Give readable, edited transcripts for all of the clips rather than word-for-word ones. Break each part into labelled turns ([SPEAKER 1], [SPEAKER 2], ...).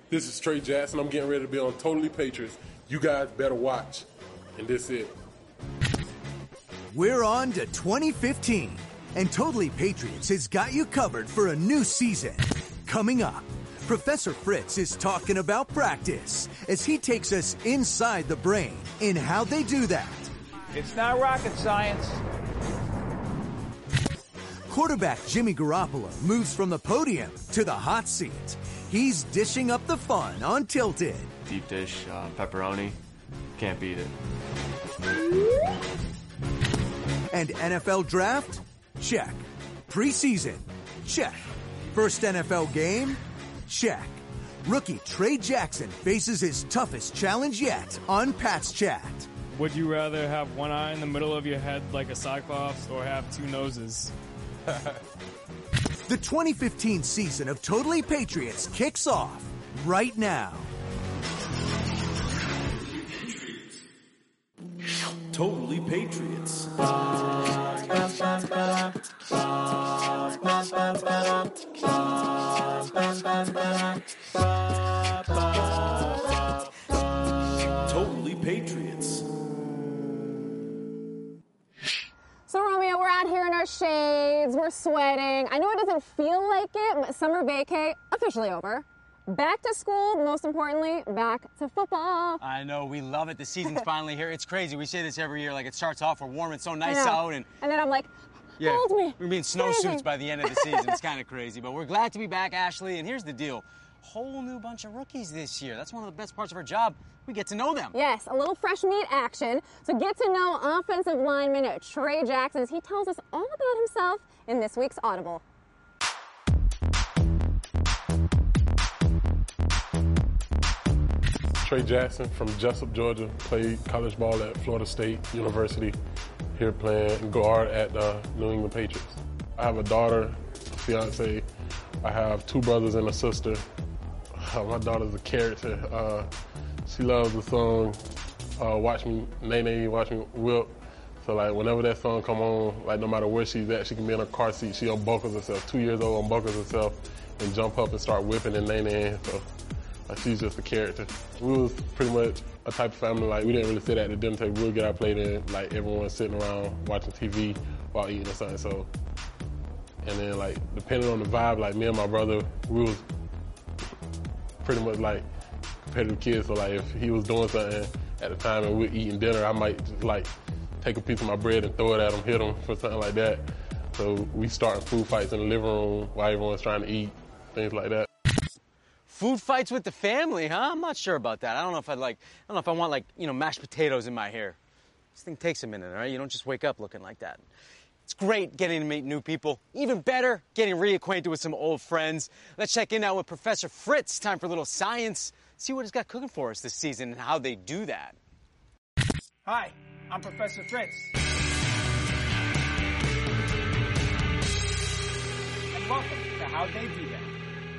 [SPEAKER 1] This is Trey Jackson. I'm getting ready to be on Totally Patriots. You guys better watch. And this is it.
[SPEAKER 2] We're on to 2015, and Totally Patriots has got you covered for a new season. Coming up, Professor Fritz is talking about practice as he takes us inside the brain in how they do that.
[SPEAKER 3] It's not rocket science.
[SPEAKER 2] Quarterback Jimmy Garoppolo moves from the podium to the hot seat. He's dishing up the fun on Tilted.
[SPEAKER 4] Deep dish, pepperoni, can't beat it.
[SPEAKER 2] And NFL draft? Check. Preseason? Check. First NFL game? Check. Rookie Trey Jackson faces his toughest challenge yet on Pat's Chat.
[SPEAKER 5] Would you rather have one eye in the middle of your head like a Cyclops or have two noses?
[SPEAKER 2] The 2015 season of Totally Patriots kicks off right now.
[SPEAKER 6] Totally Patriots. Totally Patriots.
[SPEAKER 7] So, Romeo, we're out here in our shades, we're sweating. I know it doesn't feel like it, but summer vacay officially over. Back to school, most importantly, back to football.
[SPEAKER 8] I know, we love it. The season's finally here. It's crazy. We say this every year, like it starts off, we're warm, it's so nice out. And
[SPEAKER 7] then I'm like, hold me.
[SPEAKER 8] We're being snowsuits by the end of the season. It's kind of crazy, but we're glad to be back, Ashley. And here's the deal. Whole new bunch of rookies this year. That's one of the best parts of our job. We get to know them.
[SPEAKER 7] Yes, a little fresh meat action. So get to know offensive lineman Trey Jackson as he tells us all about himself in this week's Audible.
[SPEAKER 1] Trey Jackson from Jessup, Georgia. Played college ball at Florida State University. Here playing guard at the New England Patriots. I have a daughter, a fiance. I have two brothers and a sister. My daughter's a character. She loves the song Watch Me Nene, Watch Me Whip. So like whenever that song come on, like no matter where she's at, she can be in a car seat. She unbuckles herself. 2 years old, unbuckles herself and jump up and start whipping and Nene. So like, she's just a character. We was pretty much a type of family, like we didn't really sit at the dinner table. We'll get our plate in, like everyone sitting around watching TV while eating or something. So, and then like depending on the vibe, like me and my brother, we was pretty much like competitive kids. So like if he was doing something at the time and we're eating dinner, I might just like take a piece of my bread and throw it at him, hit him for something like that. So we starting food fights in the living room while everyone's trying to eat, things like that.
[SPEAKER 8] Food fights with the family, huh? I'm not sure about that. I don't know if I want like, mashed potatoes in my hair. This thing takes a minute, all right? You don't just wake up looking like that. It's great getting to meet new people. Even better, getting reacquainted with some old friends. Let's check in now with Professor Fritz. Time for a little science. See what he's got cooking for us this season and how they do that.
[SPEAKER 3] Hi, I'm Professor Fritz. And welcome to How They Do That.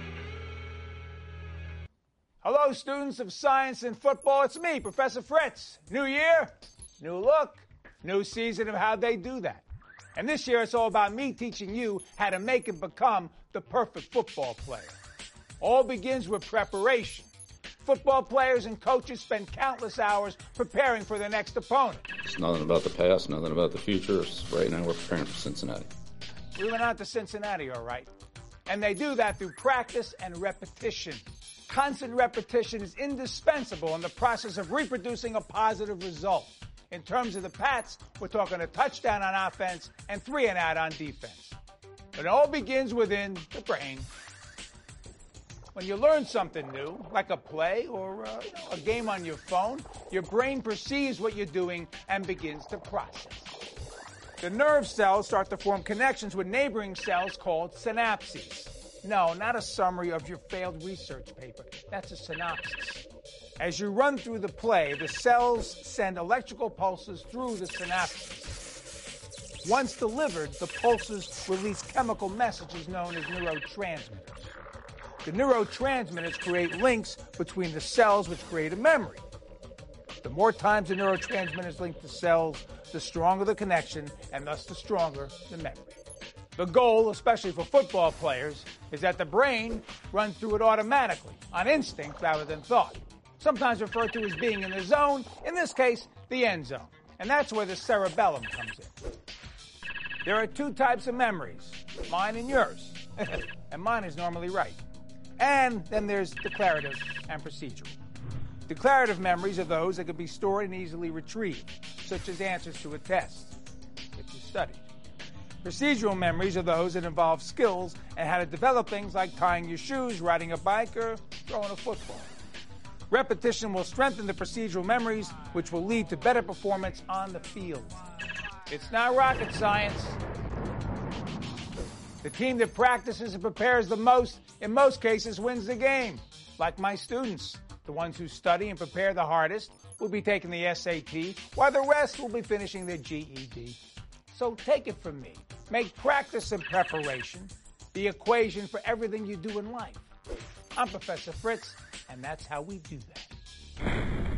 [SPEAKER 3] Hello, students of science and football. It's me, Professor Fritz. New year, new look, new season of How They Do That. And this year, it's all about me teaching you how to make and become the perfect football player. All begins with preparation. Football players and coaches spend countless hours preparing for the next opponent.
[SPEAKER 9] It's nothing about the past, nothing about the future. Right now, we're preparing for Cincinnati.
[SPEAKER 3] We went out to Cincinnati, all right. And they do that through practice and repetition. Constant repetition is indispensable in the process of reproducing a positive result. In terms of the Pats, we're talking a touchdown on offense and 3 and out on defense. But it all begins within the brain. When you learn something new, like a play or a game on your phone, your brain perceives what you're doing and begins to process. The nerve cells start to form connections with neighboring cells called synapses. No, not a summary of your failed research paper. That's a synopsis. As you run through the play, the cells send electrical pulses through the synapses. Once delivered, the pulses release chemical messages known as neurotransmitters. The neurotransmitters create links between the cells which create a memory. The more times the neurotransmitters link the cells, the stronger the connection, and thus the stronger the memory. The goal, especially for football players, is that the brain runs through it automatically, on instinct rather than thought. Sometimes referred to as being in the zone, in this case, the end zone. And that's where the cerebellum comes in. There are two types of memories, mine and yours. And mine is normally right. And then there's declarative and procedural. Declarative memories are those that can be stored and easily retrieved, such as answers to a test, if you studied. Procedural memories are those that involve skills and how to develop things like tying your shoes, riding a bike, or throwing a football. Repetition will strengthen the procedural memories, which will lead to better performance on the field. It's not rocket science. The team that practices and prepares the most, in most cases, wins the game. Like my students, the ones who study and prepare the hardest will be taking the SAT, while the rest will be finishing their GED. So take it from me. Make practice and preparation the equation for everything you do in life. I'm Professor Fritz, and that's how we do that.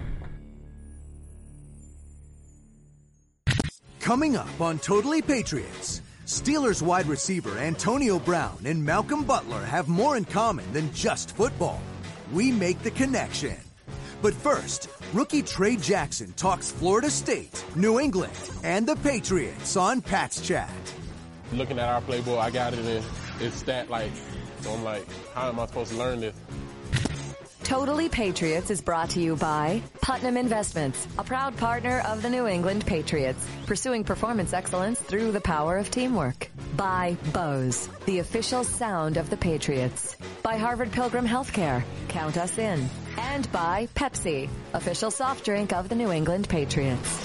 [SPEAKER 2] Coming up on Totally Patriots, Steelers wide receiver Antonio Brown and Malcolm Butler have more in common than just football. We make the connection. But first, rookie Trey Jackson talks Florida State, New England, and the Patriots on Pat's Chat.
[SPEAKER 1] Looking at our playbook, I got it in it's stat like, so I'm like, how am I supposed to learn this?
[SPEAKER 10] Totally Patriots is brought to you by Putnam Investments, a proud partner of the New England Patriots, pursuing performance excellence through the power of teamwork. By Bose, the official sound of the Patriots. By Harvard Pilgrim Healthcare, count us in. And by Pepsi, official soft drink of the New England Patriots.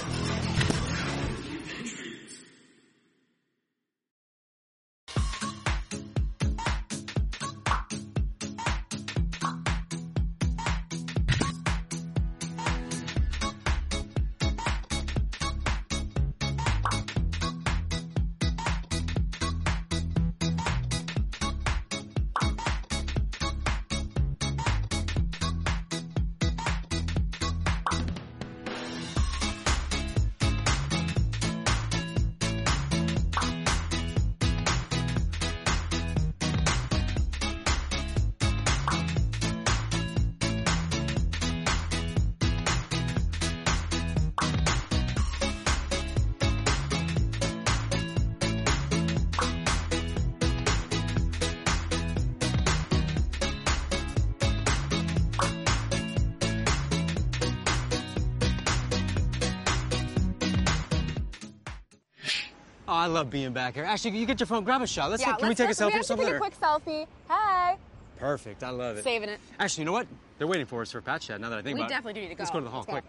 [SPEAKER 8] Oh, I love being back here. Actually, you get your phone, grab a shot. Can we take a selfie or something?
[SPEAKER 7] We have to take a quick selfie. Hey.
[SPEAKER 8] Perfect, I love it.
[SPEAKER 7] Saving it.
[SPEAKER 8] Actually, you know what? They're waiting for us for Pat's Chat now that I think about it.
[SPEAKER 7] We definitely do need to go.
[SPEAKER 8] Let's go to the hall, quick.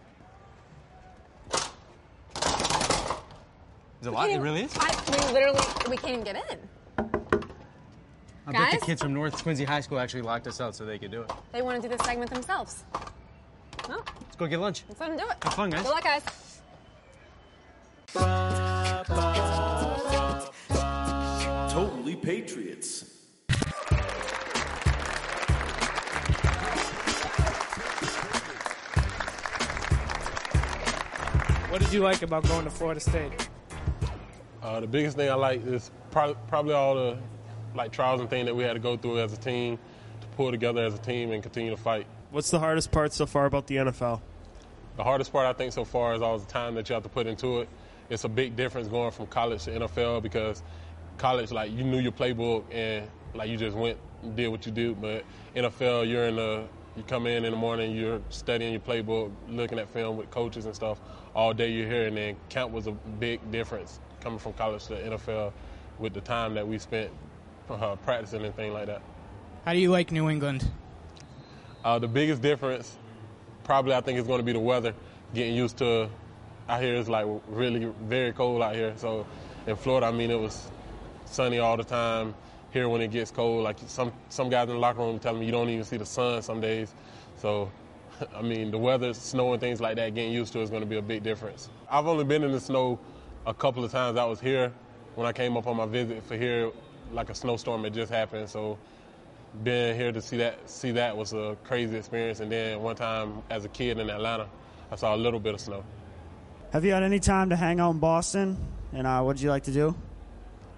[SPEAKER 8] Is it locked? It really is?
[SPEAKER 7] We can't even get in.
[SPEAKER 8] I bet the kids from North Quincy High School actually locked us out so they could do it.
[SPEAKER 7] They want to do this segment themselves.
[SPEAKER 8] Oh. Let's go get lunch.
[SPEAKER 7] Let's let them do it.
[SPEAKER 8] Have fun, guys.
[SPEAKER 7] Good luck, guys.
[SPEAKER 6] Totally Patriots.
[SPEAKER 5] What did you like about going to Florida State?
[SPEAKER 1] The biggest thing I like is probably all the trials and things that we had to go through as a team to pull together as a team and continue to fight.
[SPEAKER 11] What's the hardest part so far about the NFL?
[SPEAKER 1] The hardest part, I think, so far is all the time that you have to put into it. It's a big difference going from college to NFL because college, you knew your playbook and, you just went and did what you do. But NFL, you come in the morning, you're studying your playbook, looking at film with coaches and stuff all day you're here. And then camp was a big difference coming from college to NFL with the time that we spent practicing and things like that.
[SPEAKER 12] How do you like New England?
[SPEAKER 1] The biggest difference probably I think is going to be the weather, getting used to. Out here it's really very cold out here. So in Florida, it was sunny all the time. Here when it gets cold, some guys in the locker room tell me you don't even see the sun some days. So, the weather, snow and things like that, getting used to is going to be a big difference. I've only been in the snow a couple of times. I was here when I came up on my visit for here, a snowstorm had just happened. So being here to see that was a crazy experience. And then one time as a kid in Atlanta, I saw a little bit of snow.
[SPEAKER 13] Have you had any time to hang out in Boston? And what did you like to do?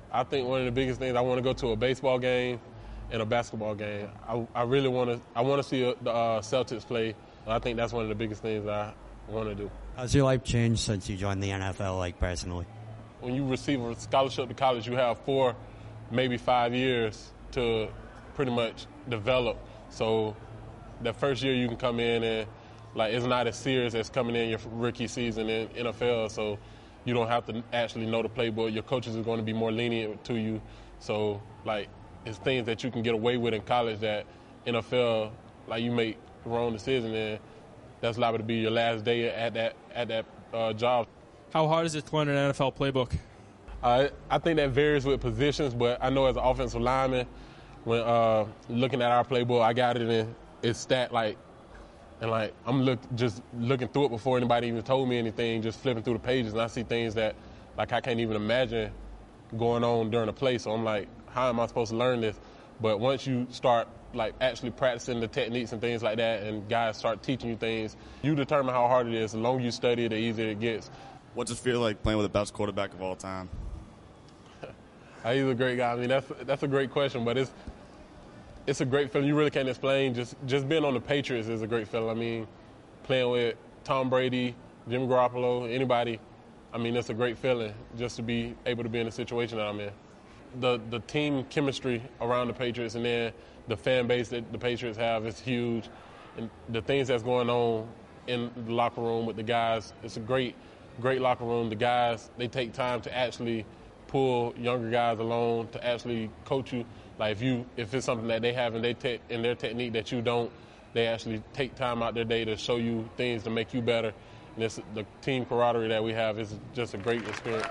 [SPEAKER 1] I think one of the biggest things, I want to go to a baseball game and a basketball game. I really want to see the Celtics play. I think that's one of the biggest things I want to do.
[SPEAKER 13] How's your life changed since you joined the NFL, like personally?
[SPEAKER 1] When you receive a scholarship to college, you have 4, maybe 5 years to pretty much develop. So the first year you can come in and, like, it's not as serious as coming in your rookie season in NFL. So you don't have to actually know the playbook. Your coaches are going to be more lenient to you. So, like, it's things that you can get away with in college that NFL, like, you make the wrong decision and that's liable to be your last day at that job.
[SPEAKER 5] How hard is it to learn an NFL playbook?
[SPEAKER 1] I think that varies with positions, but I know as an offensive lineman, when looking at our playbook, I got it in it's stat I'm just looking through it before anybody even told me anything, just flipping through the pages, and I see things that, like, I can't even imagine going on during a play. So I'm like, how am I supposed to learn this? But once you start, like, actually practicing the techniques and things like that, and guys start teaching you things, you determine how hard it is. The longer you study it, the easier it gets.
[SPEAKER 14] What's it feel like playing with the best quarterback of all time?
[SPEAKER 1] He's a great guy. I mean, that's a great question, but it's a great feeling. You really can't explain. Just being on the Patriots is a great feeling. I mean, playing with Tom Brady, Jimmy Garoppolo, anybody, I mean, it's a great feeling just to be able to be in the situation that I'm in. The team chemistry around the Patriots and then the fan base that the Patriots have is huge. And the things that's going on in the locker room with the guys, it's a great locker room. The guys, they take time to actually pull younger guys along, to actually coach you. Like, if it's something that they have in their technique that you don't, they actually take time out their day to show you things to make you better. And the team camaraderie that we have is just a great experience.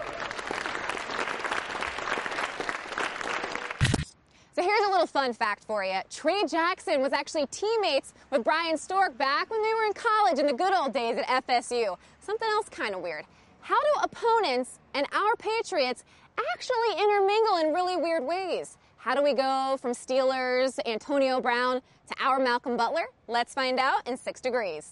[SPEAKER 7] So here's a little fun fact for you. Trey Jackson was actually teammates with Brian Stork back when they were in college in the good old days at FSU. Something else kind of weird. How do opponents and our Patriots actually intermingle in really weird ways? How do we go from Steelers' Antonio Brown to our Malcolm Butler? Let's find out in 6 Degrees.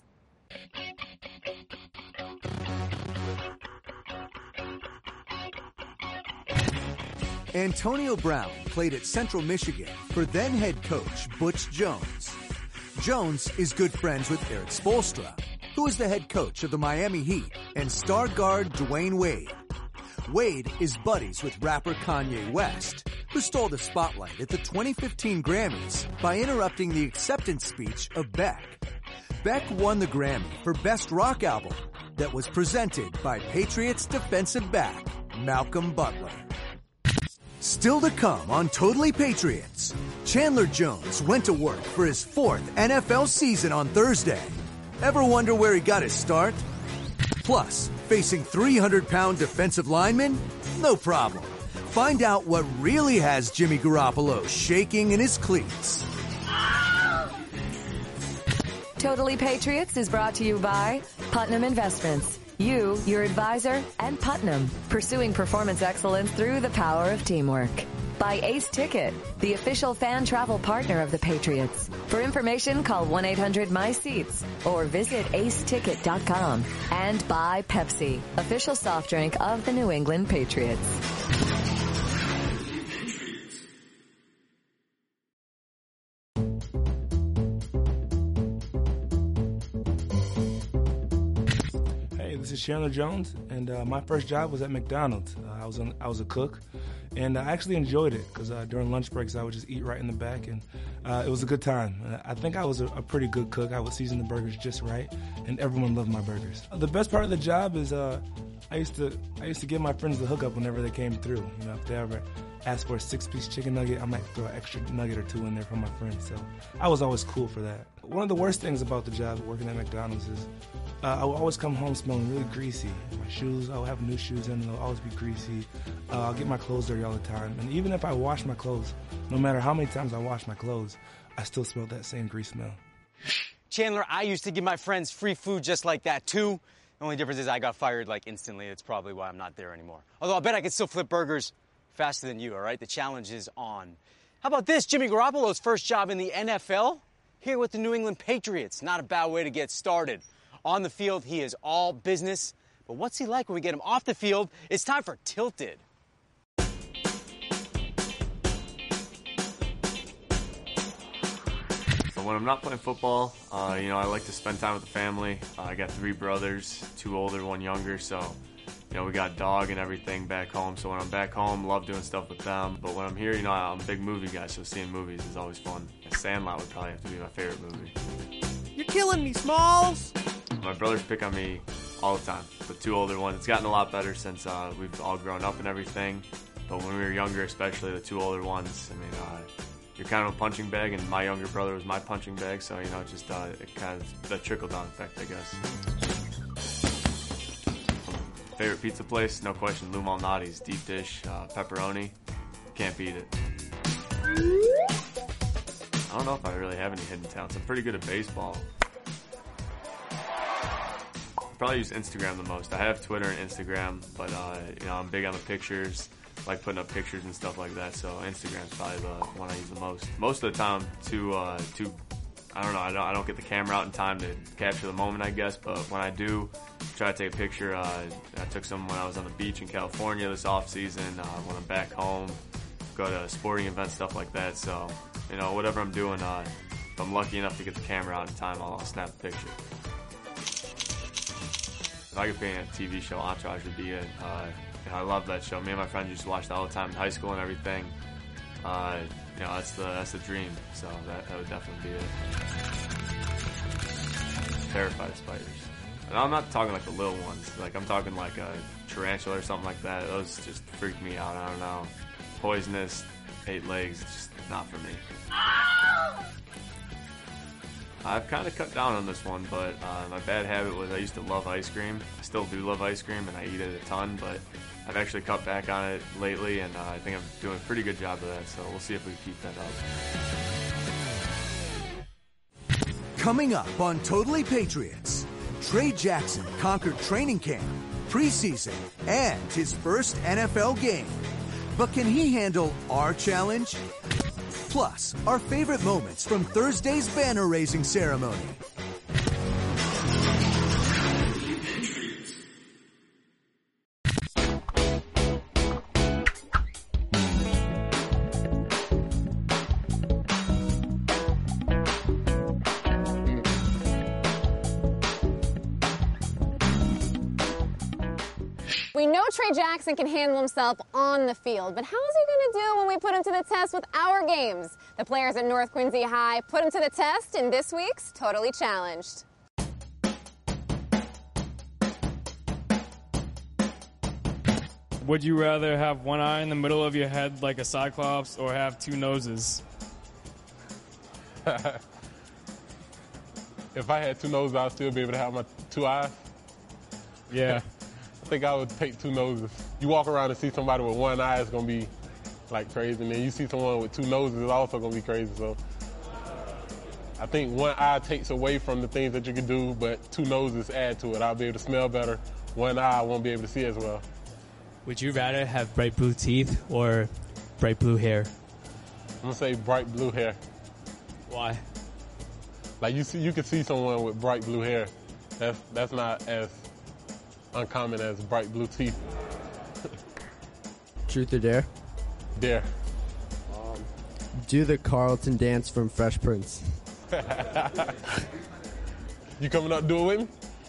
[SPEAKER 2] Antonio Brown played at Central Michigan for then head coach Butch Jones. Jones is good friends with Eric Spoelstra, who is the head coach of the Miami Heat, and star guard Dwayne Wade. Wade is buddies with rapper Kanye West, who stole the spotlight at the 2015 Grammys by interrupting the acceptance speech of Beck. Beck won the Grammy for Best Rock Album that was presented by Patriots defensive back Malcolm Butler. Still to come on Totally Patriots, Chandler Jones went to work for his 4th NFL season on Thursday. Ever wonder where he got his start? Plus, facing 300-pound defensive linemen? No problem. Find out what really has Jimmy Garoppolo shaking in his cleats.
[SPEAKER 10] Totally Patriots is brought to you by Putnam Investments. You, your advisor, and Putnam, pursuing performance excellence through the power of teamwork. By Ace Ticket, the official fan travel partner of the Patriots. For information, call 1-800-MY-SEATS or visit aceticket.com. And by Pepsi, official soft drink of the New England Patriots.
[SPEAKER 15] This is Chandler Jones, and my first job was at McDonald's. I was a cook, and I actually enjoyed it because during lunch breaks I would just eat right in the back, and it was a good time. I think I was a pretty good cook. I would season the burgers just right, and everyone loved my burgers. The best part of the job is I used to give my friends the hookup whenever they came through. You know, if they ever asked for a 6-piece chicken nugget, I might throw an extra nugget or 2 in there for my friends. So I was always cool for that. One of the worst things about the job working at McDonald's is I would always come home smelling really greasy. My shoes, I'll have new shoes in, they'll always be greasy. I'll get my clothes dirty all the time. And even if I wash my clothes, no matter how many times I wash my clothes, I still smell that same grease smell.
[SPEAKER 8] Chandler, I used to give my friends free food just like that, too. The only difference is I got fired, like, instantly. It's probably why I'm not there anymore. Although I bet I could still flip burgers faster than you, all right? The challenge is on. How about this? Jimmy Garoppolo's first job in the NFL? Here with the New England Patriots. Not a bad way to get started. On the field, he is all business. But what's he like when we get him off the field? It's time for Tilted.
[SPEAKER 4] When I'm not playing football, I like to spend time with the family. I got 3 brothers, 2 older, 1 younger, so we got a dog and everything back home. So when I'm back home, love doing stuff with them. But when I'm here, I'm a big movie guy, so seeing movies is always fun. Sandlot would probably have to be my favorite movie.
[SPEAKER 16] You're killing me, Smalls!
[SPEAKER 4] My brothers pick on me all the time. The 2 older ones, it's gotten a lot better since we've all grown up and everything. But when we were younger, especially the 2 older ones, you're kind of a punching bag, and my younger brother was my punching bag, so it kind of the trickle-down effect, I guess. Favorite pizza place? No question, Lou Malnati's. Deep dish, pepperoni. Can't beat it. I don't know if I really have any hidden talents. I'm pretty good at baseball. Probably use Instagram the most. I have Twitter and Instagram, but I'm big on the pictures. Like putting up pictures and stuff like that, so Instagram's probably the one I use the most. Most of the time, I don't get the camera out in time to capture the moment, I guess, but when I do try to take a picture, I took some when I was on the beach in California this off-season, when I'm back home, go to sporting events, stuff like that, so, whatever I'm doing, if I'm lucky enough to get the camera out in time, I'll snap a picture. If I could be in a TV show, Entourage would be it. I love that show. Me and my friends used to watch that all the time in high school and everything. That's the dream. So that would definitely be it. Terrified of spiders. And I'm not talking like the little ones. Like I'm talking like a tarantula or something like that. Those just freak me out. I don't know. Poisonous, 8 legs, just not for me. I've kind of cut down on this one, but my bad habit was I used to love ice cream. I still do love ice cream, and I eat it a ton, but I've actually cut back on it lately, and I think I'm doing a pretty good job of that, so we'll see if we can keep that up.
[SPEAKER 2] Coming up on Totally Patriots, Trey Jackson conquered training camp, preseason, and his first NFL game. But can he handle our challenge? Plus, our favorite moments from Thursday's banner-raising ceremony.
[SPEAKER 7] We know Trey Jackson can handle himself on the field, but how is he going to do when we put him to the test with our games? The players at North Quincy High put him to the test in this week's Totally Challenged.
[SPEAKER 5] Would you rather have one eye in the middle of your head like a cyclops or have 2 noses?
[SPEAKER 1] If I had 2 noses, I'd still be able to have my 2 eyes.
[SPEAKER 5] Yeah.
[SPEAKER 1] I think I would take 2 noses. You walk around and see somebody with 1 eye, it's going to be like crazy. And then you see someone with 2 noses, it's also going to be crazy. So I think 1 eye takes away from the things that you can do, but 2 noses add to it. I'll be able to smell better. 1 eye, I won't be able to see as well.
[SPEAKER 12] Would you rather have bright blue teeth or bright blue hair?
[SPEAKER 1] I'm going to say bright blue hair.
[SPEAKER 12] Why?
[SPEAKER 1] Like you can see someone with bright blue hair. That's not as uncommon as bright blue teeth.
[SPEAKER 16] Truth or dare?
[SPEAKER 1] Dare.
[SPEAKER 16] Do the Carlton dance from Fresh Prince.
[SPEAKER 1] You coming up do it with me?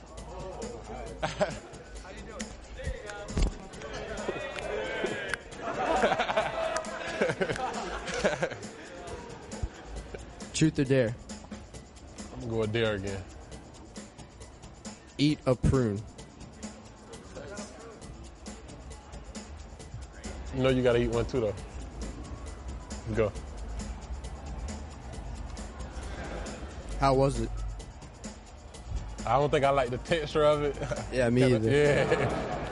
[SPEAKER 16] Truth or dare?
[SPEAKER 1] I'm gonna go with dare again.
[SPEAKER 16] Eat a prune.
[SPEAKER 1] You know you gotta eat one too, though. Go.
[SPEAKER 16] How was it?
[SPEAKER 1] I don't think I like the texture of it.
[SPEAKER 16] Yeah, me either.
[SPEAKER 1] Yeah.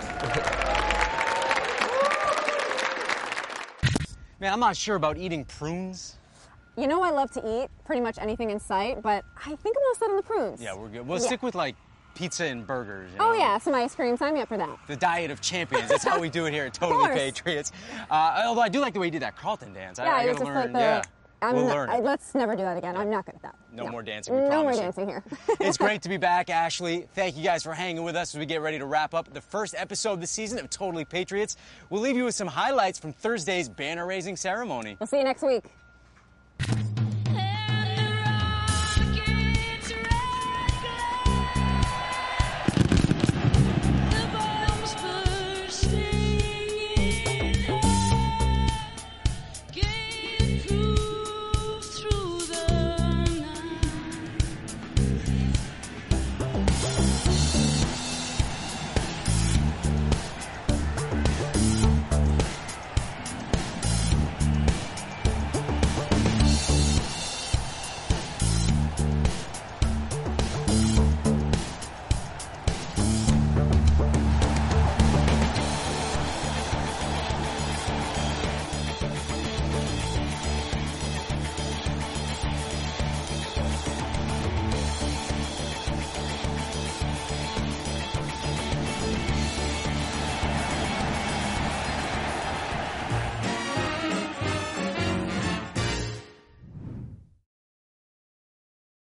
[SPEAKER 8] Man, I'm not sure about eating prunes.
[SPEAKER 7] You know I love to eat pretty much anything in sight, but I think I'm all set on the prunes.
[SPEAKER 8] Yeah, we're good. We'll stick with like pizza and burgers. You know?
[SPEAKER 7] Oh yeah, some ice cream. Sign me up for that.
[SPEAKER 8] The diet of champions. That's how we do it here at Totally Patriots. Although I do like the way you did that Carlton dance.
[SPEAKER 7] Yeah,
[SPEAKER 8] I
[SPEAKER 7] it's
[SPEAKER 8] gotta
[SPEAKER 7] just
[SPEAKER 8] learn.
[SPEAKER 7] like
[SPEAKER 8] we'll learn it.
[SPEAKER 7] Let's never do that again. I'm not good at that.
[SPEAKER 8] No more dancing. We
[SPEAKER 7] No
[SPEAKER 8] promise
[SPEAKER 7] more
[SPEAKER 8] you.
[SPEAKER 7] dancing here.
[SPEAKER 8] It's great to be back, Ashley. Thank you guys for hanging with us as we get ready to wrap up the first episode of the season of Totally Patriots. We'll leave you with some highlights from Thursday's banner-raising ceremony.
[SPEAKER 7] We'll see you next week.